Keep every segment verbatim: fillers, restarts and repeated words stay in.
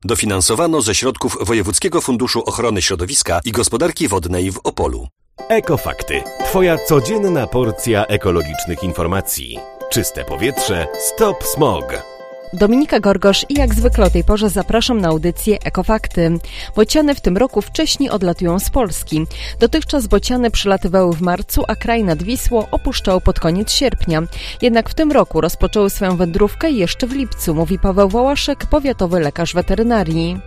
Dofinansowano ze środków Wojewódzkiego Funduszu Ochrony Środowiska i Gospodarki Wodnej w Opolu. Ekofakty. Twoja codzienna porcja ekologicznych informacji. Czyste powietrze. Stop smog. Dominika Gorgosz i jak zwykle o tej porze zapraszam na audycję Ekofakty. Bociany w tym roku wcześniej odlatują z Polski. Dotychczas bociany przylatywały w marcu, a kraj nad Wisłą opuszczały pod koniec sierpnia. Jednak w tym roku rozpoczęły swoją wędrówkę jeszcze w lipcu, mówi Paweł Wołaszek, powiatowy lekarz weterynarii.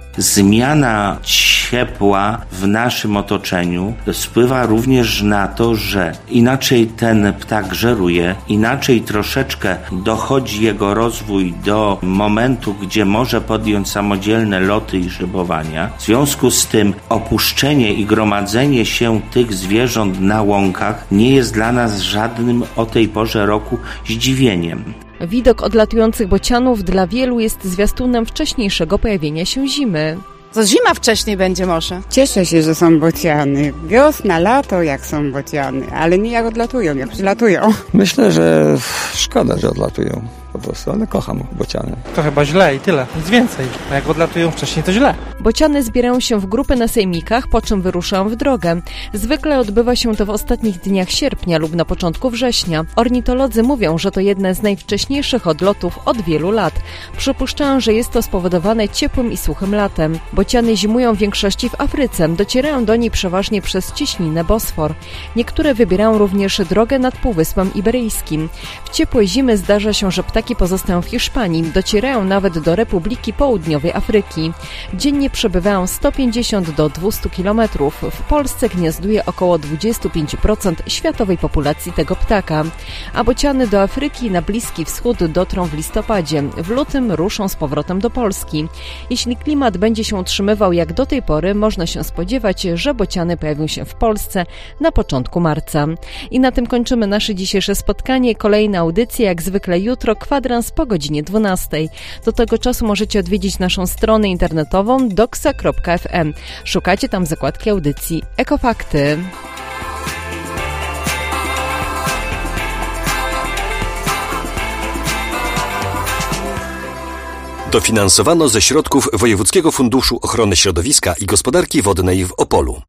Zmiana ciepła w naszym otoczeniu wpływa również na to, że inaczej ten ptak żeruje, inaczej troszeczkę dochodzi jego rozwój do momentu, gdzie może podjąć samodzielne loty i szybowania. W związku z tym opuszczenie i gromadzenie się tych zwierząt na łąkach nie jest dla nas żadnym o tej porze roku zdziwieniem. Widok odlatujących bocianów dla wielu jest zwiastunem wcześniejszego pojawienia się zimy. To zima wcześniej będzie może. Cieszę się, że są bociany. Wiosna, lato, jak są bociany, ale nie jak odlatują, jak przylatują. Myślę, że szkoda, że odlatują po prostu, ale kocham bociany. To chyba źle i tyle, nic więcej. A jak odlatują wcześniej, to źle. Bociany zbierają się w grupy na sejmikach, po czym wyruszają w drogę. Zwykle odbywa się to w ostatnich dniach sierpnia lub na początku września. Ornitolodzy mówią, że to jedne z najwcześniejszych odlotów od wielu lat. Przypuszczają, że jest to spowodowane ciepłym i suchym latem. Bociany zimują w większości w Afryce. Docierają do niej przeważnie przez cieśninę Bosfor. Niektóre wybierają również drogę nad Półwyspem Iberyjskim. W ciepłe zimy zdarza się, że ptaki pozostają w Hiszpanii. Docierają nawet do Republiki Południowej Afryki. Dziennie przebywają sto pięćdziesiąt do dwustu kilometrów. W Polsce gniazduje około dwadzieścia pięć procent światowej populacji tego ptaka. A bociany do Afryki i na Bliski Wschód dotrą w listopadzie. W lutym ruszą z powrotem do Polski. Jeśli klimat będzie się utrzymywał jak do tej pory, można się spodziewać, że bociany pojawią się w Polsce na początku marca. I na tym kończymy nasze dzisiejsze spotkanie. Kolejna audycja jak zwykle jutro, kwadrans po godzinie dwunastej. Do tego czasu możecie odwiedzić naszą stronę internetową doksa kropka ef em. Szukacie tam zakładki audycji Ekofakty. Dofinansowano ze środków Wojewódzkiego Funduszu Ochrony Środowiska i Gospodarki Wodnej w Opolu.